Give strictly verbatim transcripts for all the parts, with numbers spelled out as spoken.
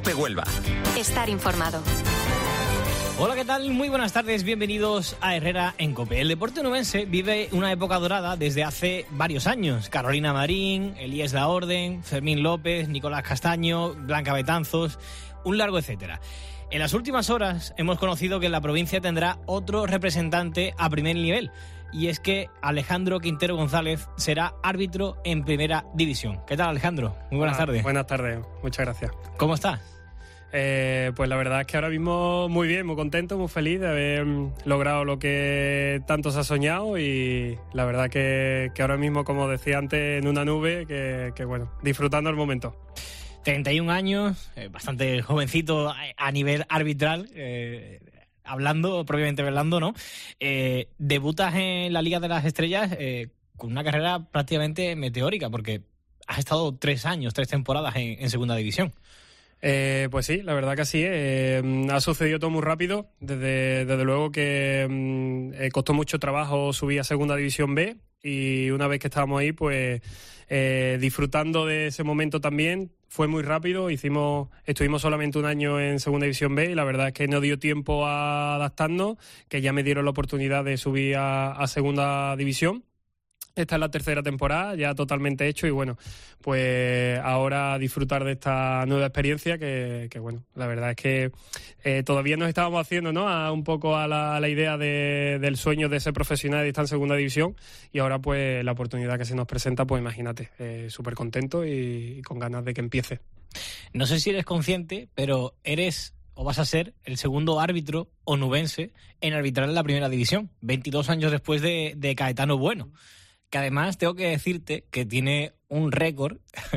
COPE Huelva. Estar informado. Hola, ¿qué tal? Muy buenas tardes, bienvenidos a Herrera en COPE. El deporte onubense vive una época dorada desde hace varios años. Carolina Marín, Elías Laorden, Fermín López, Nicolás Castaño, Blanca Betanzos, un largo etcétera. En las últimas horas hemos conocido que la provincia tendrá otro representante a primer nivel, y es que Alejandro Quintero González será árbitro en Primera División. ¿Qué tal, Alejandro? Muy buenas ah, tardes. Buenas tardes, muchas gracias. ¿Cómo estás? Eh, pues la verdad es que ahora mismo muy bien, muy contento, muy feliz de haber logrado lo que tanto se ha soñado, y la verdad que, que ahora mismo, como decía antes, en una nube, que, que bueno, disfrutando el momento. treinta y un años, eh, bastante jovencito a nivel arbitral, eh, hablando, propiamente hablando, ¿no? Eh, debutas en la Liga de las Estrellas eh, con una carrera prácticamente meteórica, porque has estado tres años, tres temporadas en, en Segunda División. Eh, pues sí, la verdad que sí, eh, ha sucedido todo muy rápido. Desde, desde luego que eh, costó mucho trabajo subir a Segunda División B, y una vez que estábamos ahí, pues eh, disfrutando de ese momento también, fue muy rápido. Hicimos, estuvimos solamente un año en Segunda División B, y la verdad es que no dio tiempo a adaptarnos, que ya me dieron la oportunidad de subir a, a Segunda División. Esta es la tercera temporada, ya totalmente hecho, y bueno, pues ahora disfrutar de esta nueva experiencia que, que bueno, la verdad es que eh, todavía nos estábamos haciendo, ¿no?, a, un poco a la, a la idea de, del sueño de ser profesional y estar en Segunda División, y ahora pues la oportunidad que se nos presenta, pues imagínate, eh, súper contento y, y con ganas de que empiece. No sé si eres consciente, pero eres o vas a ser el segundo árbitro onubense en arbitrar en la Primera División, veintidós años después de, de Caetano Bueno. Que además tengo que decirte que tiene un récord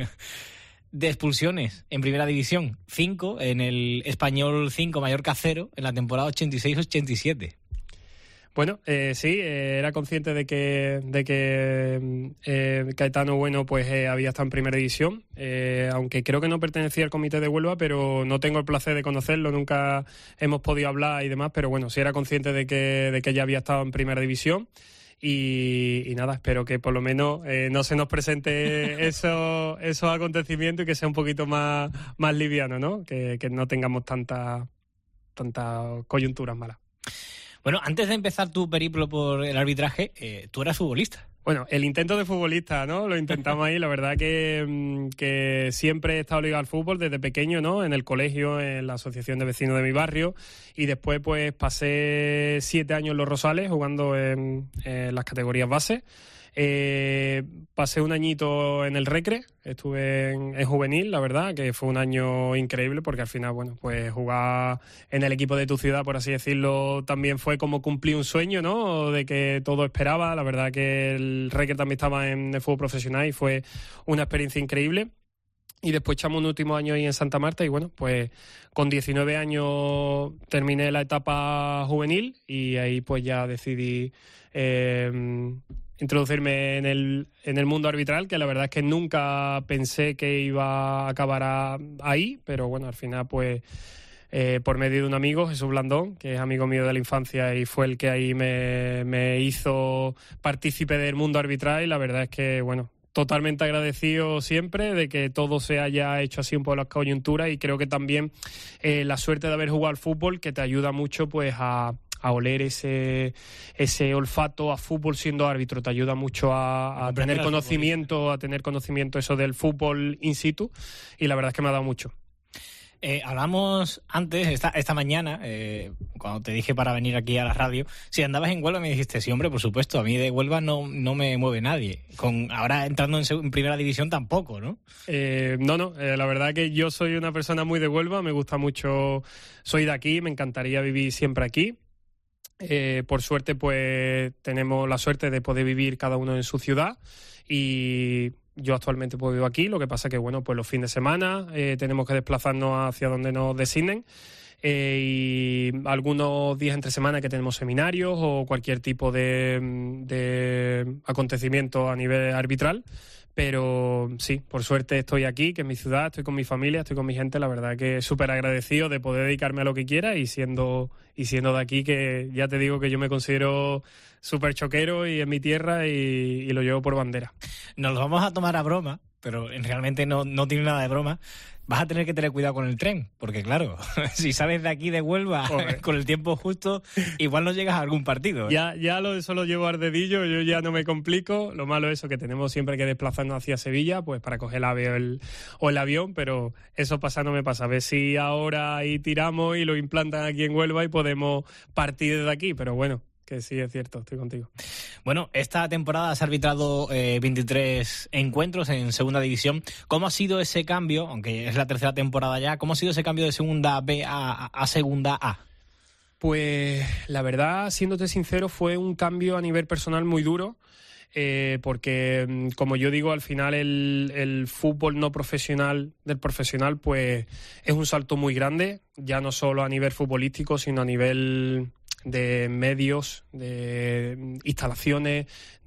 de expulsiones en Primera División, cinco, en el Español cinco, Mallorca cero, en la temporada ochenta y seis ochenta y siete. Bueno, eh, sí, eh, era consciente de que, de que eh, Caetano Bueno pues eh, había estado en Primera División, eh, aunque creo que no pertenecía al comité de Huelva, pero no tengo el placer de conocerlo, nunca hemos podido hablar y demás, pero bueno, sí era consciente de que, de que ya había estado en Primera División. Y, y nada, espero que por lo menos eh, no se nos presente eso, esos acontecimientos, y que sea un poquito más, más liviano, ¿no? Que, que no tengamos tantas tanta coyunturas malas. Bueno, antes de empezar tu periplo por el arbitraje, eh, tú eras futbolista. Bueno, el intento de futbolista, ¿no? Lo intentamos ahí. La verdad que, que siempre he estado ligado al fútbol desde pequeño, ¿no? En el colegio, en la asociación de vecinos de mi barrio. Y después, pues, pasé siete años en Los Rosales jugando en, en las categorías base. Eh, pasé un añito en el Recre, estuve en, en juvenil, la verdad, que fue un año increíble, porque al final, bueno, pues jugar en el equipo de tu ciudad, por así decirlo, también fue como cumplir un sueño, ¿no?, de que todo esperaba. La verdad que el Recre también estaba en el fútbol profesional y fue una experiencia increíble. Y después echamos un último año ahí en Santa Marta, y bueno, pues con diecinueve años terminé la etapa juvenil, y ahí pues ya decidí eh, introducirme en el, en el mundo arbitral, que la verdad es que nunca pensé que iba a acabar a, ahí, pero bueno, al final pues eh, por medio de un amigo, Jesús Blandón, que es amigo mío de la infancia y fue el que ahí me, me hizo partícipe del mundo arbitral, y la verdad es que bueno, totalmente agradecido siempre de que todo se haya hecho así un poco las coyunturas, y creo que también eh, la suerte de haber jugado al fútbol, que te ayuda mucho pues a, a oler ese, ese olfato a fútbol siendo árbitro, te ayuda mucho a, a tener conocimiento, a tener conocimiento eso del fútbol in situ, y la verdad es que me ha dado mucho. Eh, hablamos antes, esta, esta mañana, eh, cuando te dije para venir aquí a la radio, si andabas en Huelva me dijiste, sí, hombre, por supuesto, a mí de Huelva no, no me mueve nadie. Con ahora entrando en, en Primera División tampoco, ¿no? Eh, no, no, eh, la verdad que yo soy una persona muy de Huelva, me gusta mucho, soy de aquí, me encantaría vivir siempre aquí. Eh, por suerte, pues tenemos la suerte de poder vivir cada uno en su ciudad, y yo actualmente pues vivo aquí. Lo que pasa que, bueno, pues los fines de semana eh, tenemos que desplazarnos hacia donde nos designen, eh, y algunos días entre semana que tenemos seminarios o cualquier tipo de, de acontecimiento a nivel arbitral. Pero sí, por suerte estoy aquí, que es mi ciudad, estoy con mi familia, estoy con mi gente. La verdad que súper agradecido de poder dedicarme a lo que quiera, y siendo, y siendo de aquí, que ya te digo que yo me considero súper choquero y en mi tierra, y, y lo llevo por bandera. Nos lo vamos a tomar a broma, pero realmente no, no tiene nada de broma. Vas a tener que tener cuidado con el tren, porque claro, si sales de aquí de Huelva Joder. con el tiempo justo, igual no llegas a algún partido. ¿eh? Ya, ya lo, eso lo llevo al dedillo, yo ya no me complico. Lo malo es eso, que tenemos siempre que desplazarnos hacia Sevilla, pues para coger el ave o el, o el avión, pero eso pasa, no me pasa. A ver si ahora ahí tiramos y lo implantan aquí en Huelva y podemos partir desde aquí, pero bueno. Que sí, es cierto, estoy contigo. Bueno, esta temporada has arbitrado eh, veintitrés encuentros en segunda división. ¿Cómo ha sido ese cambio, aunque es la tercera temporada ya, cómo ha sido ese cambio de segunda B a, a segunda A? Pues la verdad, siéndote sincero, fue un cambio a nivel personal muy duro. Eh, porque, como yo digo, al final el, el fútbol no profesional del profesional pues es un salto muy grande, ya no solo a nivel futbolístico, sino a nivel de medios, de instalaciones,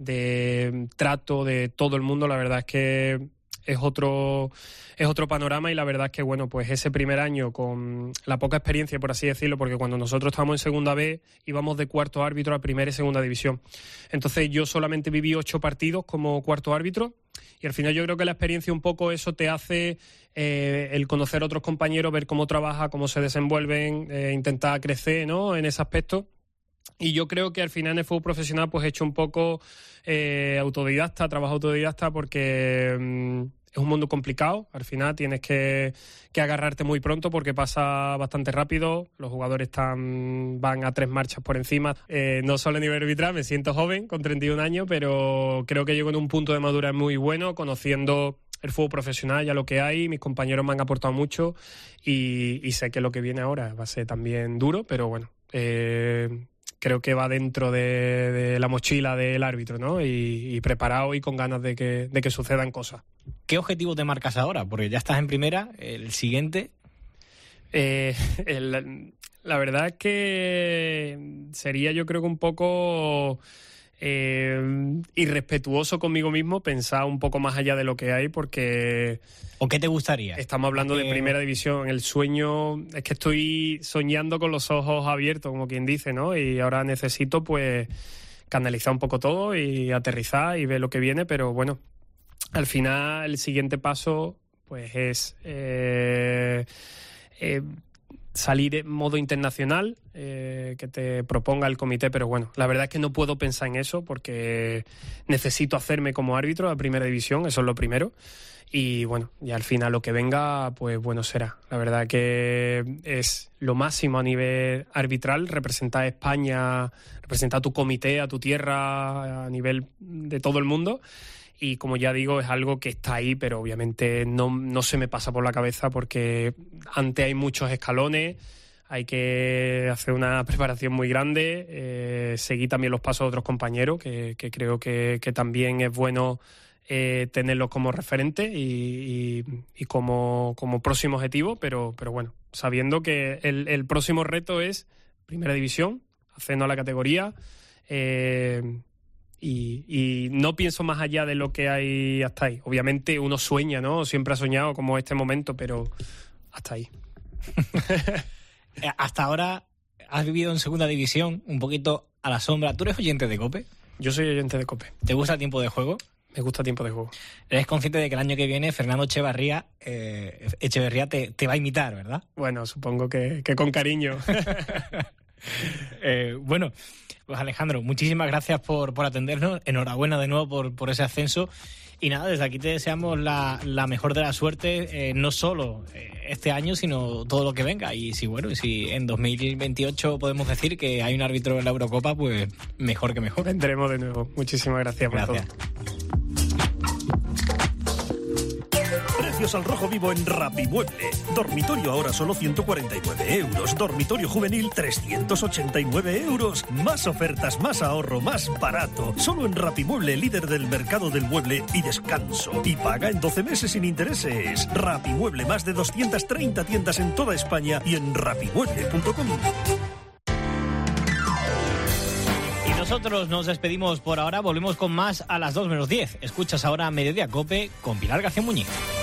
de trato de todo el mundo. La verdad es que es otro es otro panorama y la verdad es que, bueno, pues ese primer año con la poca experiencia, por así decirlo, porque cuando nosotros estábamos en segunda B íbamos de cuarto árbitro a primera y segunda división. Entonces yo solamente viví ocho partidos como cuarto árbitro y al final yo creo que la experiencia un poco eso te hace eh, el conocer a otros compañeros, ver cómo trabaja, cómo se desenvuelven, eh, intentar crecer, ¿no?, en ese aspecto. Y yo creo que al final en el fútbol profesional pues he hecho un poco eh, autodidacta, trabajo autodidacta porque mmm, es un mundo complicado. Al final tienes que, que agarrarte muy pronto porque pasa bastante rápido. Los jugadores están van a tres marchas por encima. Eh, no solo a nivel arbitral, me siento joven, con treinta y un años, pero creo que llego en un punto de madurez muy bueno, conociendo el fútbol profesional, ya lo que hay. Mis compañeros me han aportado mucho y, y sé que lo que viene ahora va a ser también duro, pero bueno... Eh, creo que va dentro de, de la mochila del árbitro, ¿no? Y, y preparado y con ganas de que, de que sucedan cosas. ¿Qué objetivo te marcas ahora? Porque ya estás en primera, el siguiente... Eh, el, la verdad es que sería, yo creo que un poco... Eh, irrespetuoso conmigo mismo pensar un poco más allá de lo que hay, porque... ¿O qué te gustaría? Estamos hablando Porque... de primera división. El sueño es que estoy soñando con los ojos abiertos, como quien dice, ¿no? Y ahora necesito pues canalizar un poco todo y aterrizar y ver lo que viene, pero bueno, al final el siguiente paso pues es eh, eh, salir en modo internacional, eh, que te proponga el comité, pero bueno, la verdad es que no puedo pensar en eso porque necesito hacerme como árbitro a primera división, eso es lo primero. Y bueno, y al final lo que venga, pues bueno será. La verdad que es lo máximo a nivel arbitral, representar a España, representar a tu comité, a tu tierra, a nivel de todo el mundo. Y como ya digo, es algo que está ahí, pero obviamente no, no se me pasa por la cabeza porque antes hay muchos escalones, hay que hacer una preparación muy grande, eh, seguir también los pasos de otros compañeros, que, que creo que, que también es bueno eh, tenerlos como referente y, y, y como, como próximo objetivo, pero, pero bueno, sabiendo que el, el próximo reto es Primera División, haciendo la categoría, eh, Y, y no pienso más allá de lo que hay hasta ahí. Obviamente uno sueña, ¿no? Siempre ha soñado como este momento, pero hasta ahí. Hasta ahora has vivido en segunda división, un poquito a la sombra. ¿Tú eres oyente de COPE? Yo soy oyente de COPE. ¿Te gusta el tiempo de juego? Me gusta tiempo de juego. Eres consciente de que el año que viene Fernando Echeverría, eh, Echeverría te, te va a imitar, ¿verdad? Bueno, supongo que, que con cariño. eh, bueno... Pues Alejandro, muchísimas gracias por, por atendernos. Enhorabuena de nuevo por, por ese ascenso. Y nada, desde aquí te deseamos la, la mejor de la suerte, eh, no solo eh, este año, sino todo lo que venga. Y si bueno, si en dos mil veintiocho podemos decir que hay un árbitro en la Eurocopa, pues mejor que mejor. Vendremos de nuevo. Muchísimas gracias, gracias. por todo. Precios al rojo vivo en Rapimueble. Dormitorio ahora solo ciento cuarenta y nueve euros. Dormitorio juvenil trescientos ochenta y nueve euros. Más ofertas, más ahorro, más barato. Solo en Rapimueble, líder del mercado del mueble y descanso. Y paga en doce meses sin intereses. Rapimueble, más de doscientas treinta tiendas en toda España y en rapimueble punto com. Nosotros nos despedimos por ahora, volvemos con más a las dos menos diez. Escuchas ahora Mediodía COPE con Pilar García Muñiz.